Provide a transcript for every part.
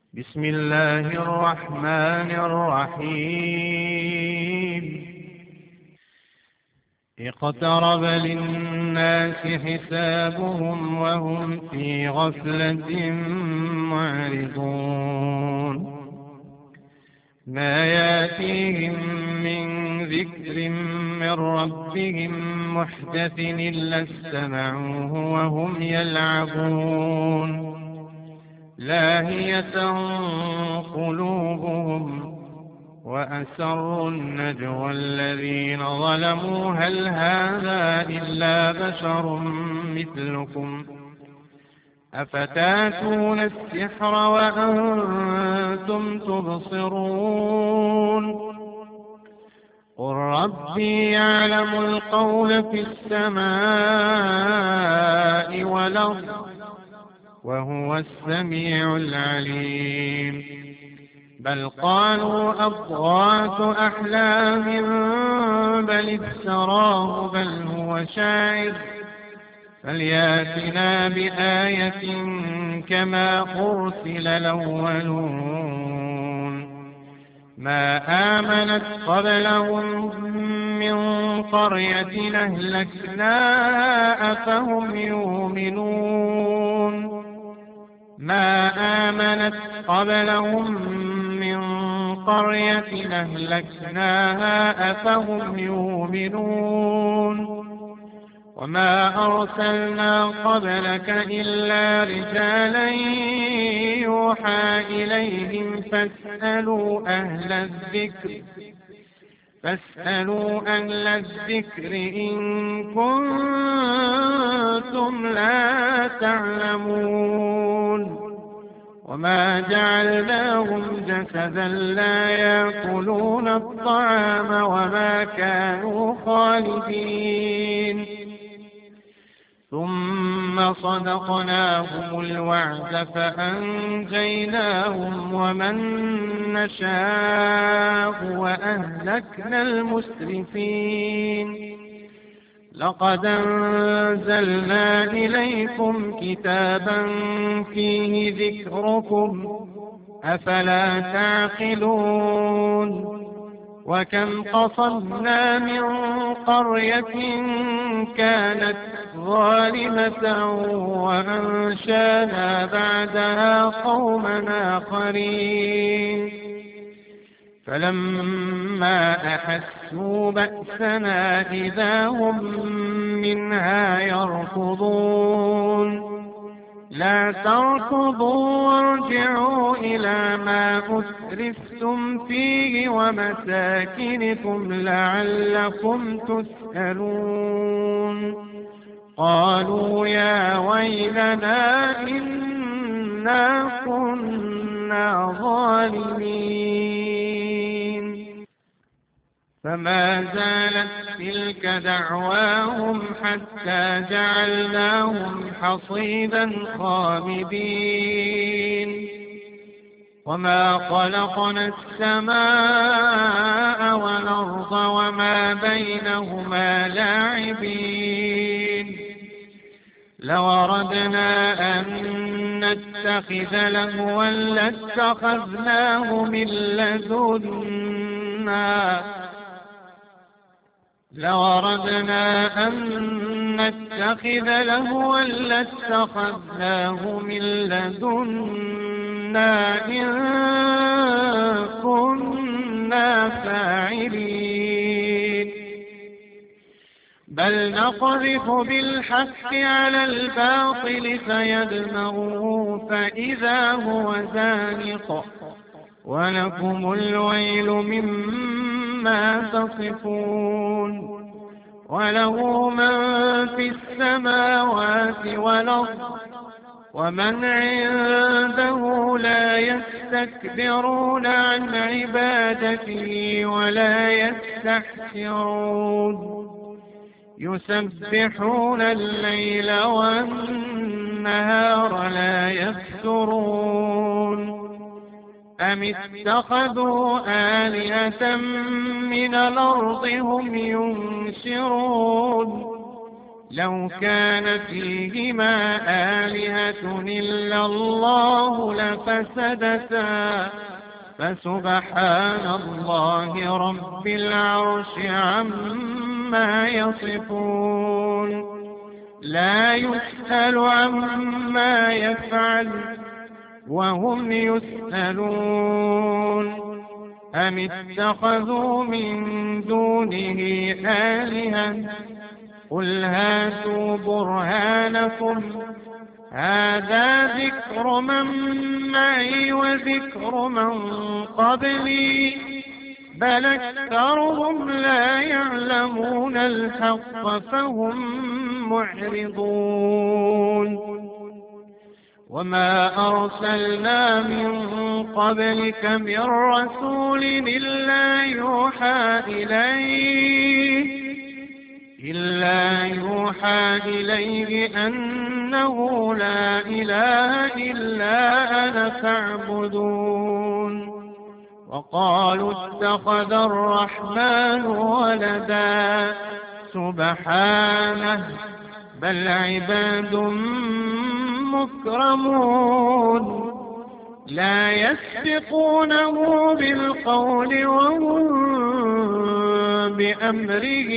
بسم الله الرحمن الرحيم. اقترب للناس حسابهم وهم في غفلة معرضون. ما ياتيهم من ذكر من ربهم محدث إلا استمعوه وهم يلعبون. لاهية قلوبهم وأسروا النجوى الذين ظلموا هل هذا إلا بشر مثلكم أفتاتون السحر وأنتم تبصرون. قل ربي يعلم القول في السماء والأرض وهو السميع العليم. بل قالوا أضغاث أحلام بل افتراه بل هو شاعر فلياتنا بآية كما أرسل الأولون. ما آمنت قبلهم من قرية أهلكناها أفهم يؤمنون. ما آمنت قبلهم من قرية أهلكناها أفهم يؤمنون. وما أرسلنا قبلك إلا رجالا يوحى إليهم فاسألوا أهل الذكر إن كنتم لا تعلمون. وما جعلناهم جسدا لا يأكلون الطعام وما كانوا خالدين. ثم صدقناهم الوعد فأنجيناهم ومن نشاء وأهلكنا المسرفين. لقد أنزلنا إليكم كتابا فيه ذكركم أفلا تعقلون. وكم قصمنا من قرية كانت ظالمة وأنشانا بعدها قوما آخرين فلما أحسوا بأسنا إذا هم منها يركضون. لا تركضوا وارجعوا إلى ما أسرفتم فيه ومساكنكم لعلكم تسألون. قالوا يا ويلنا إنا كنا ظالمين. فما زالت تلك دعواهم حتى جعلناهم حصيدا خامدين. وما خلقنا السماء والأرض وما بينهما لاعبين. لو أردنا أن نتخذ لهوا لاتخذناه من لدنا إن كنا فاعلين. بل نقذف بالحق على الباطل فيدمغه فإذا هو زاهق ولكم الويل مما تصفون. وله من في السماوات والأرض ومن عنده لا يستكبرون عن عبادته ولا يستحسرون. يسبحون الليل والنهار لا يفترون. أم اتخذوا آلهة من الأرض هم ينشرون. لو كان فيهما آلهة آلهة إلا الله لفسدتا فسبحان الله رب العرش عما يصفون لا يسأل عما يفعل وهم يسألون أم اتخذوا من دونه آلهة قل هاتوا برهانكم هذا ذكر من معي وذكر من قبلي بل أكثرهم لا يعلمون الحق فهم معرضون وما أرسلنا من قبلك من رسول إلا يوحى إليه أنه لا إله إلا أنا فاعبدون وقالوا اتخذ الرحمن ولدا سبحانه بل عباد مكرمون لا يسبقونه بالقول وهم بأمره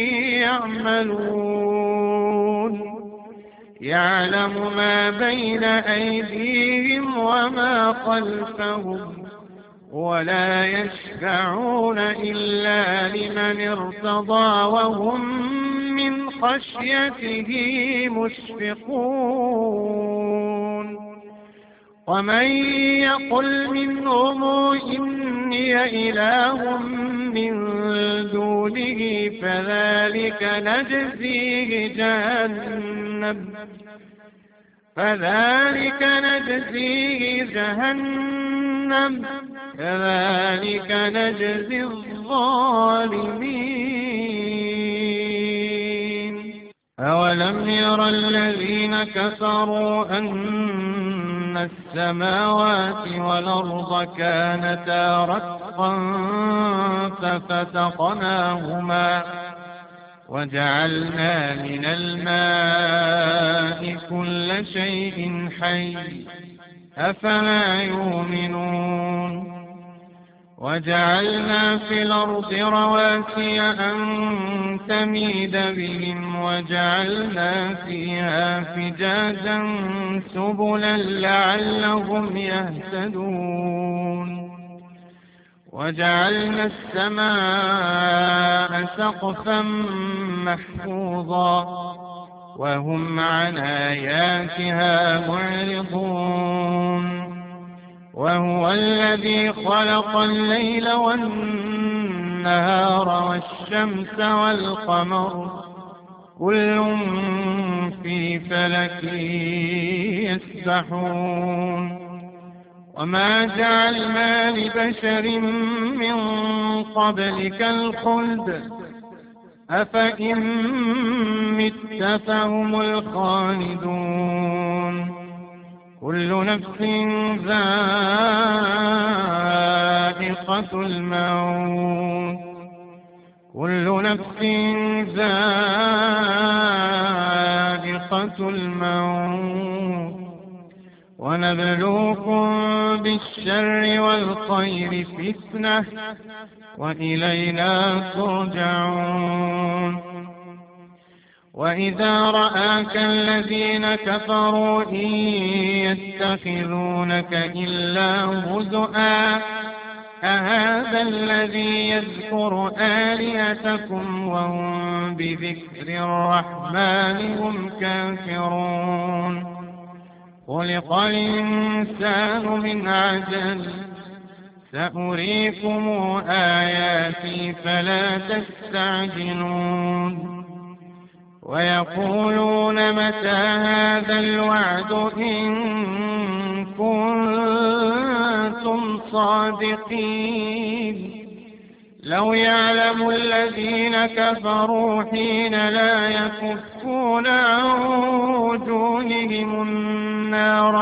يعملون يعلم ما بين أيديهم وما خلفهم ولا يشفعون إلا لمن ارتضى وهم من خشيته مشفقون ومن يقل منهم إني إله من دونه فذلك نجزيه جهنم كذلك نجزي الظالمين أولم ير الذين كفروا أن السماوات والأرض كانتا رتقا ففتقناهما وجعلنا من الماء كل شيء حي أفلا يؤمنون وجعلنا في الأرض رواسي أن تميد بهم وجعلنا فيها فجاجا سبلا لعلهم يهتدون وجعلنا السماء سقفا محفوظا وهم عن آياتها معرضون وهو الذي خلق الليل والنهار والشمس والقمر كل في فلك يسبحون وما جعلنا لبشر من قبلك الخلد أفإن مت فهم الخالدون كل نفس ذائقة الموت ونبلوكم بالشر والخير فتنة وإلينا ترجعون وإذا رآك الذين كفروا إن يتخذونك إلا هزؤا أهذا الذي يذكر آلهتكم وهم بذكر الرحمن هم كافرون خلق الإنسان من عجل سأريكم آياتي فلا تستعجلون ويقولون متى هذا الوعد إن كنتم صادقين لو يعلم الذين كفروا حين لا يكفون عن وجوههم النار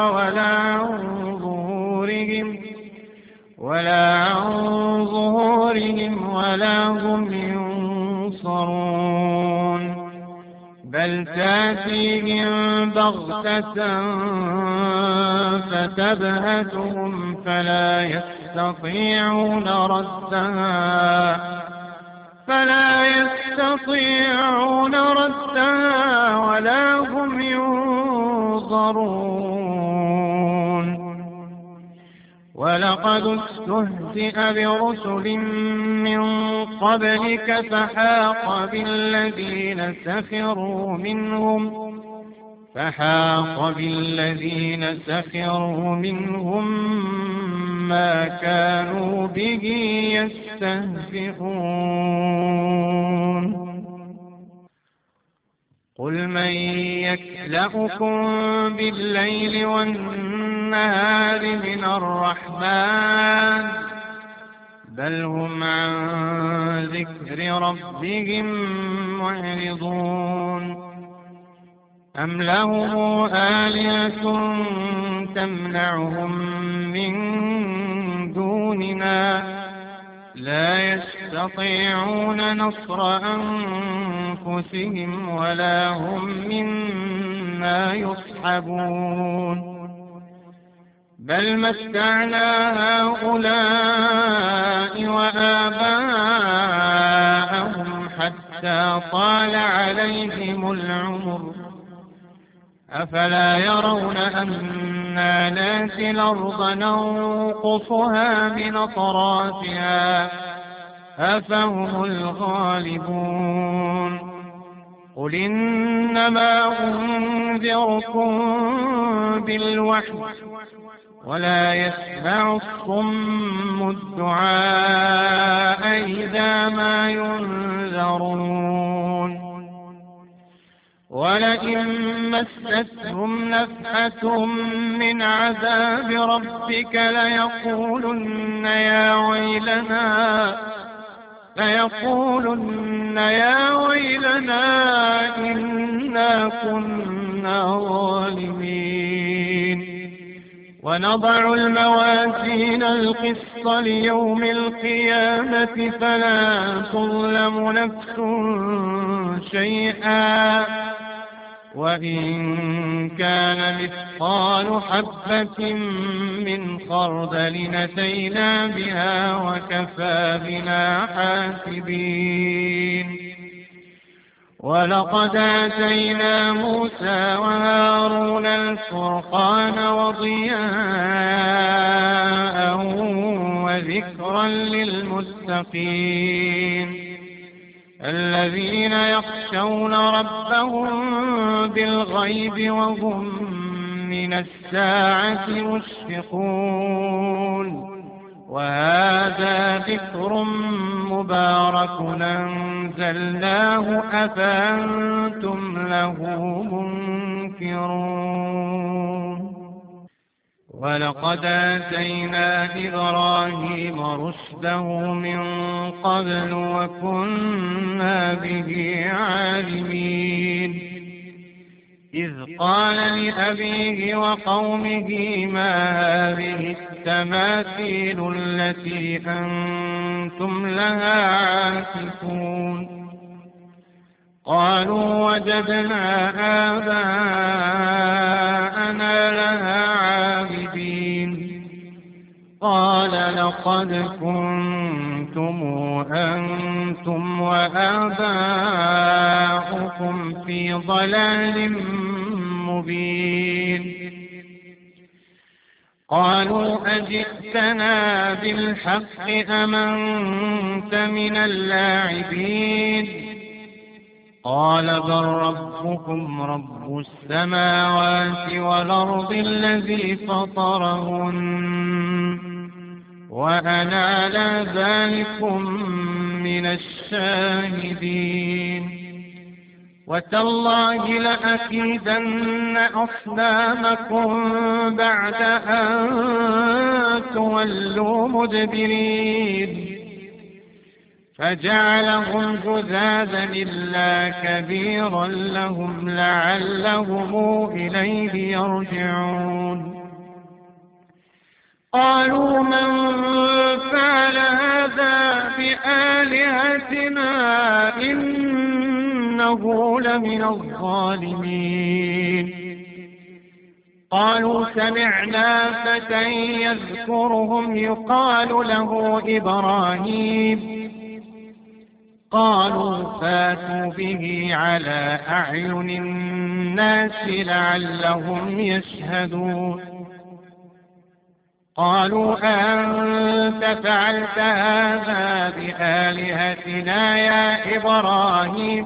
ولا عن ظهورهم ولا هم ينصرون بل بل تأتيهم بغتة فتبهتهم فلا يستطيعون ردها ولا هم ينظرون. ولقد استهزئ برسل من قبلك فحاق بالذين سخروا منهم ما كانوا به يستهزئون. قل من يكلؤكم بالليل والنهار من الرحمن بل هم عن ذكر ربهم معرضون. أم لهم آلهة تمنعهم من دوننا لا يستطيعون نصر أنفسهم ولا هم منا يصحبون. بل متعنا هؤلاء وآباءهم حتى طال عليهم العمر أفلا يرون أنا نأتي الأرض ننقصها من أطرافها أفهم الغالبون. قل إنما أنذركم بالوحي ولا يسمع الصم الدعاء إذا ما ينذرون. ولئن مستهم نفحة من عذاب ربك ليقولن يا ويلنا إنا كنا ظالمين. ونضع الموازين القسط ليوم القيامة فلا تظلم نفس شيئا وإن كان مثقال حبة من خردل أتينا بها وكفى بنا حاسبين. ولقد آتينا موسى وهارون الفرقان وضياء وذكرا للمتقين الذين يخشون ربهم بالغيب وهم من الساعة مشفقون. وهذا ذكر مبارك أنزلناه أفأنتم له منكرون. ولقد آتينا إبراهيم رشده من قبل وكنا به عالمين. إذ قال لأبيه وقومه ما هذه التماثيل التي أنتم لها عاكفون. قالوا وجدنا آباءنا لها عابدين. قال لقد كنتم أنتم وآباؤكم في ضلال مبين. قالوا أجئتنا بالحق أم أنت من اللاعبين. قال بل ربكم رب السماوات والأرض الذي فطرهن وأنا على ذلكم من الشاهدين. وتالله لأكيدن أصنامكم بعد أن تولوا مدبرين. فجعلهم جذاذا إلا كبيرا لهم لعلهم إليه يرجعون. قالوا من فعل هذا بآلهتنا إنه إنه لمن الظالمين. قالوا سمعنا فتى يذكرهم يقال له إبراهيم. قالوا فاتوا به على أعين الناس لعلهم يشهدون. قالوا أنت فعلت هذا بآلهتنا يا إبراهيم.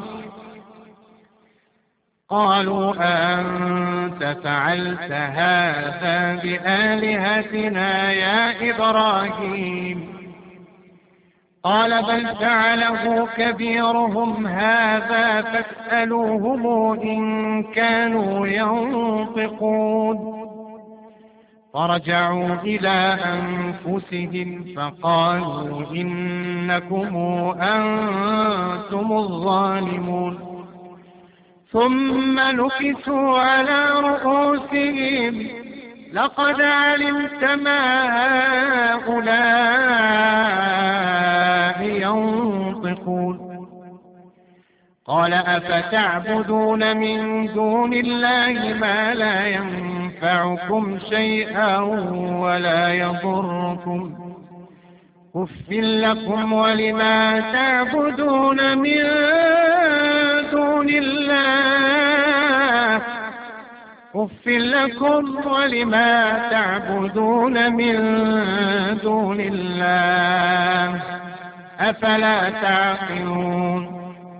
قالوا أنت فعلت هذا بآلهتنا يا إبراهيم. قال بل فعله كبيرهم هذا فاسألوهم إن كانوا ينطقون. فرجعوا إلى أنفسهم فقالوا إنكم أنتم الظالمون. ثم نكسوا على رؤوسهم لقد علمت ما هؤلاء ينطقون. قال أفتعبدون من دون الله ما لا ينفعكم شيئا ولا يضركم أف لكم ولما تعبدون من دون الله أف لكم ولما تعبدون من دون الله أفلا تعقلون.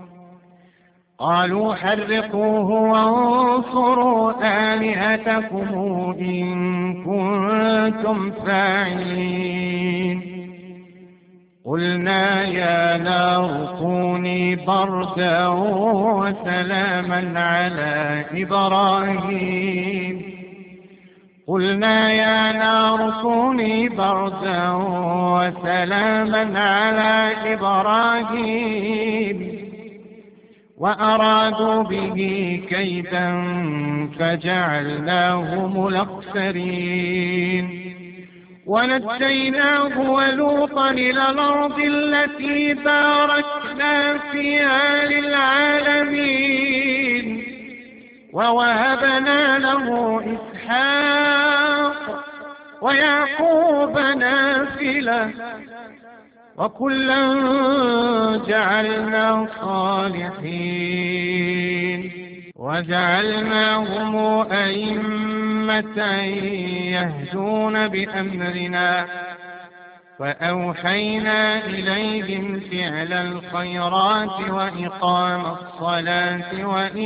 قالوا حرقوه وانصروا آلهتكم إن كنتم فاعلين. قلنا يا نار كوني بردا وسلاما على إبراهيم. قلنا يا نار كوني بردا وسلاما على إبراهيم وأرادوا به كيدا فجعلناهم الأخسرين. ونجيناه ولوطا إلى الأرض التي باركنا فيها للعالمين ووهبنا له إسحاق ويعقوب نافلة وكلا جعلنا صالحين وجعلناهم أئمة يهدون بأمرنا وأوحينا إليهم فعل الخيرات وإقام الصلاة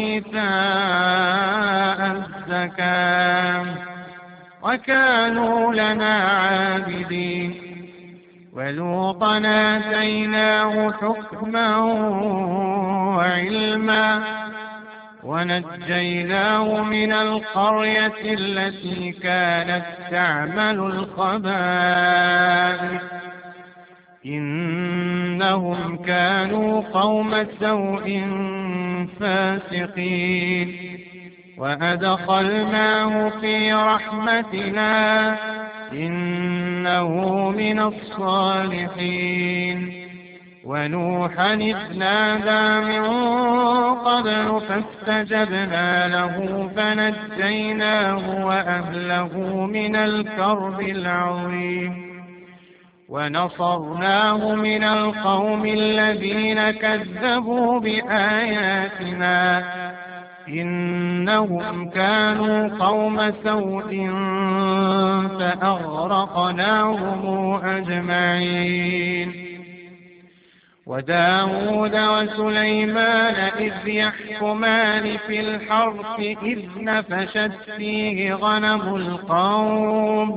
وإيتاء الزكاة وكانوا لنا عابدين. ولوطا آتيناه حكما وعلما ونجيناه من القرية التي كانت تعمل الخبائث إنهم كانوا قوم سوء فاسقين. وأدخلناه في رحمتنا إنه من الصالحين. ونوحا إذ نادى من قبل فاستجبنا له فنجيناه وأهله من الكرب العظيم ونصرناه من القوم الذين كذبوا بآياتنا إنهم كانوا قوم سوء فأغرقناهم أجمعين. وداود وسليمان إذ يحكمان في الحرث إذ نفشت فيه غنم القوم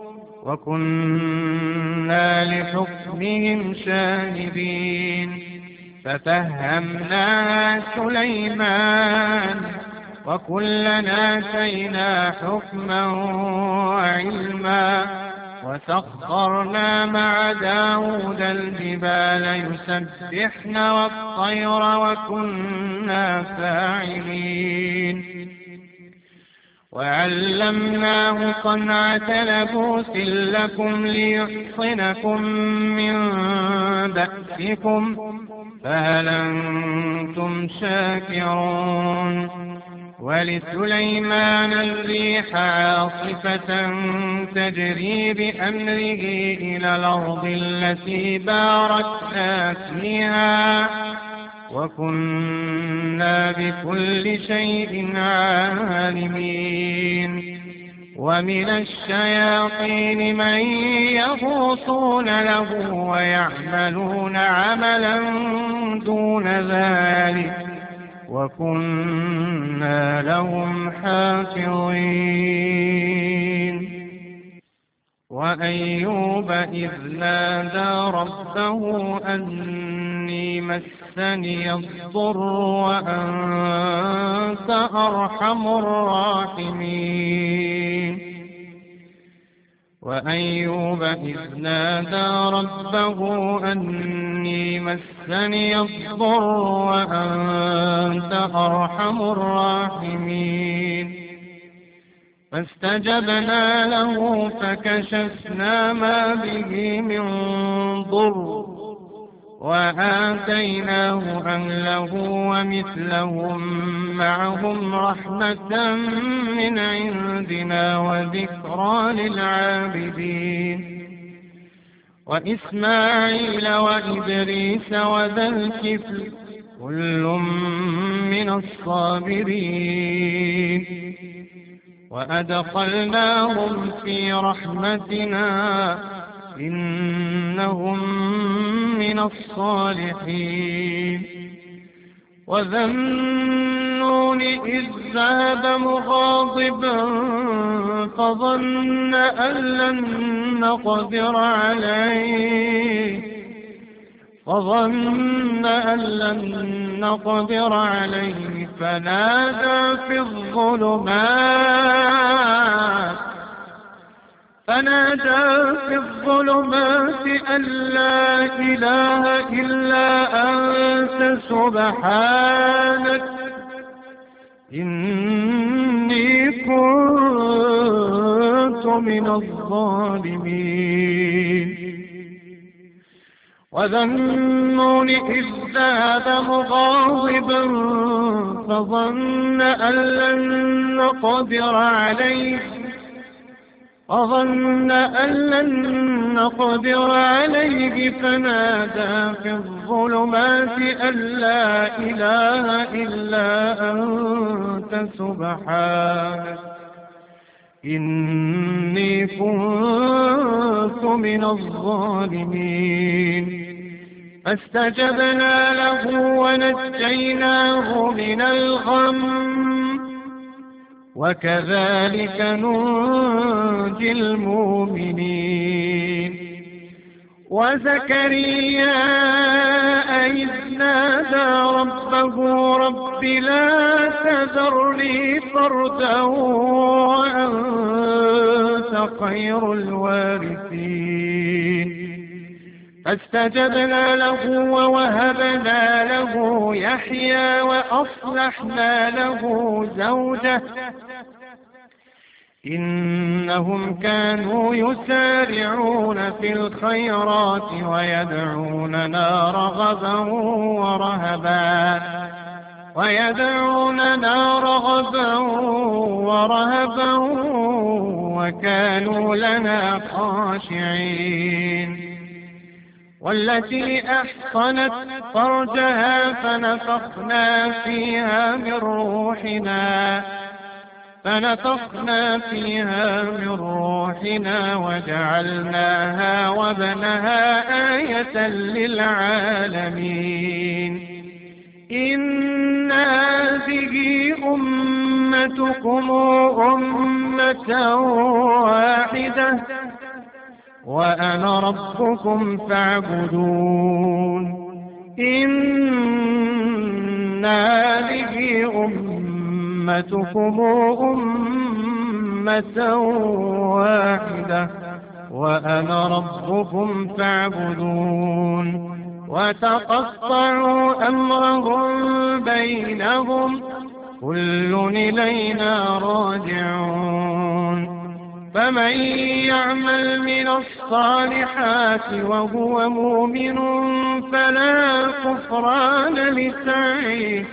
وكنا لحكمهم شاهدين. ففهمناها سليمان وكلنا آتينا حكما وعلما وسخرنا مع داود الجبال يسبحن والطير وكنا فاعلين. وعلمناه صنعة لبوس لكم ليحصنكم من بأسكم فهل أنتم شاكرون؟ ولسليمان الريح عاصفة تجري بأمره إلى الأرض التي باركنا فيها وكنا بكل شيء عالمين. ومن الشياطين من يغوصون له ويعملون عملا دون ذلك وكنا لهم حافظين. وأيوب إذ نادى ربه أني مسني الضر وأنت أرحم الراحمين. وأيوب إذ نادى ربه أني مسني الضر وأنت أرحم الراحمين. فاستجبنا له فكشفنا ما به من ضر وآتيناه أهله ومثلهم معهم رحمة من عندنا وذكرى للعابدين. وإسماعيل وإدريس وذا الكفل كل من الصابرين وأدخلناهم في رحمتنا إنهم من الصالحين. وذا النون إذ ذهب مغاضبا فظن أن لن نقدر عليه فنادى في الظلمات أن لا إله إلا أنت سبحانك إني كنت من الظالمين. وذا النون إذ ذهب مغاضبا فظن أن لن نقدر عليه فنادى في الظلمات أن لا إله إلا أنت سبحانك إني كنت من الظالمين. فاستجبنا له ونجيناه من الغم وكذلك ننجي المؤمنين. وزكريا إذ نادى ربه رب لا تذرني فردا وأنت خير الوارثين. فاستجبنا له ووهبنا له يحيى وأصلحنا له زوجه إنهم كانوا يسارعون في الخيرات ويدعوننا رغبا ورهبا وكانوا لنا خاشعين. والتي أحصنت فرجها فنفخنا فيها من روحنا وجعلناها وابنها آية للعالمين. إن هذه أمتكم أمة واحدة وأنا ربكم فاعبدون. إن هذه أمتكم أمة واحدة وأنا ربكم فاعبدون. وتقطعوا أمرهم بينهم كل إلينا راجعون. فمن يعمل من الصالحات وهو مؤمن فلا كفران لسعيه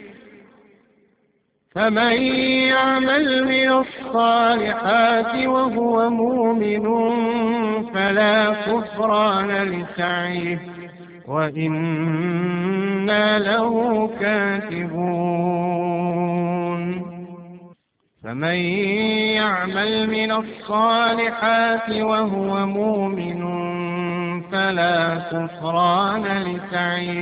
وإنا له كاتبون فمن يعمل من الصالحات وهو مؤمن فلا كفران لسعيه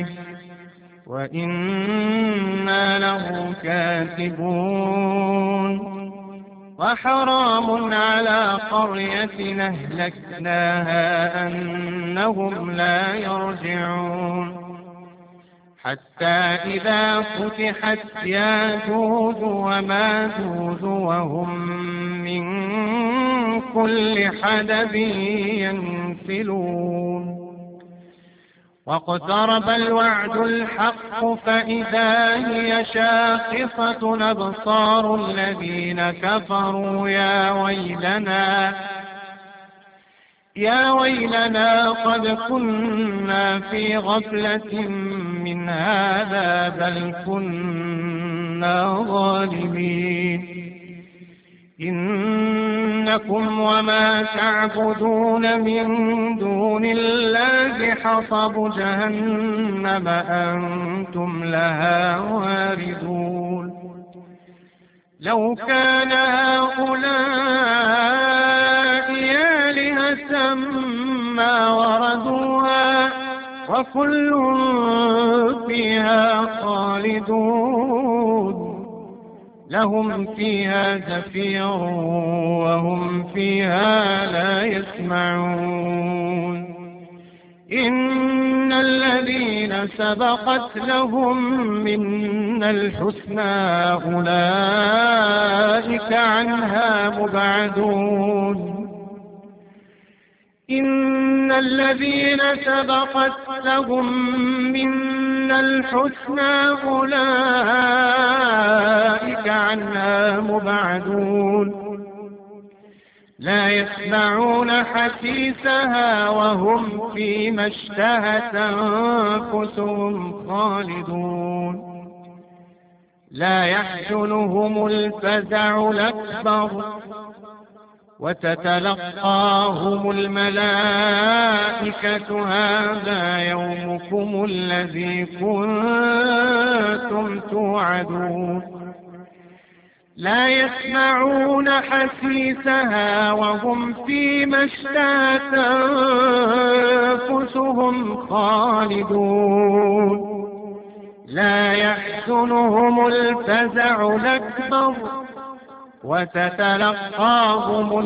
وإنا له كاتبون وحرام على قرية أهلكناها أنهم لا يرجعون حتى إذا فتحت ياجوج وماجوج وهم من كل حدب ينسلون واقترب الوعد الحق فإذا هي شاخصة أبصار الذين كفروا يا ويلنا قد كنا في غفلة من هذا بل كنا ظالمين إنكم وما تعبدون من دون الله حصب جهنم أنتم لها واردون لو كان هؤلاء آلهة ما وردوها وكل فيها خالدون لهم فيها زفير وهم فيها لا يسمعون إن الذين سبقت لهم منا الحسنى أولئك عنها مبعدون إن الذين سبقت لهم منا الحسنى أولئك عنها مبعدون لا يسمعون حسيسها وهم فيما اشتهت أنفسهم خالدون لا يحزنهم الفزع الأكبر وتتلقاهم الملائكة هذا يومكم الذي كنتم توعدون لا يسمعون حسيسها وهم فيما اشتهت أنفسهم خالدون لا يحزنهم الفزع الأكبر وتتلقاهم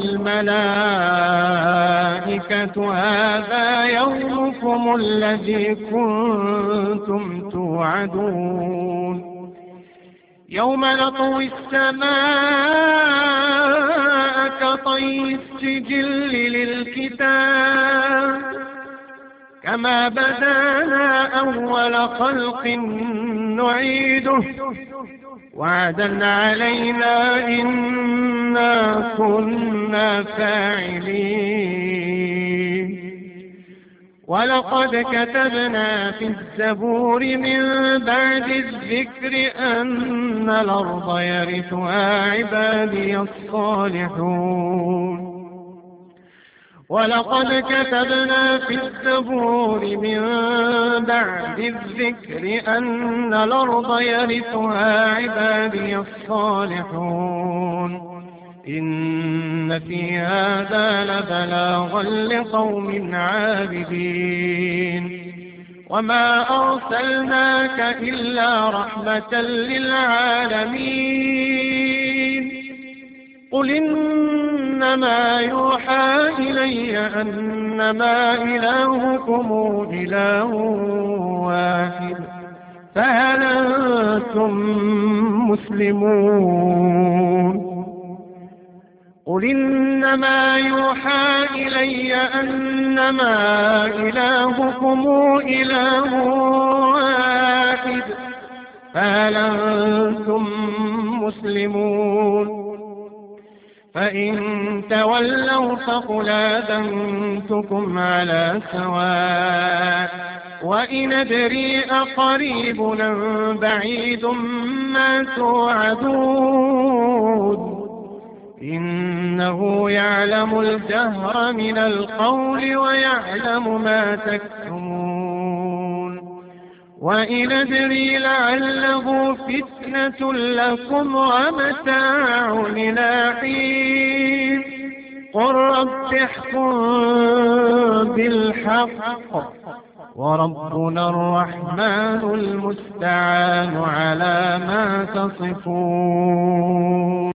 الملائكة هذا يومكم الذي كنتم توعدون يوم نطوي السماء كطي السجل للكتاب كما بدانا أول خلق نعيده وعدا علينا إنا كنا فاعلين ولقد كتبنا في الزبور من بعد الذكر أن الأرض يرثها عبادي الصالحون ولقد كتبنا في الزبور من بعد الذكر أن الأرض يرثها عبادي الصالحون إن في هذا لبلاغا لقوم عابدين وما أرسلناك إلا رحمة للعالمين قل إنما يوحى إلي أنما إلهكم إله واحد فهل أنتم مسلمون قل إنما يوحى إلي أنما إلهكم إله واحد فهل أنتم مسلمون فإن تولوا فقل آذنتكم على سواء وإن أدري أقريب أم بعيد ما توعدون إنه يعلم الجهر من القول ويعلم ما تكتمون وإن أدري لعله فتنة لكم ومتاع إلى حين قل رب احكم بالحق وربنا الرحمن المستعان على ما تصفون.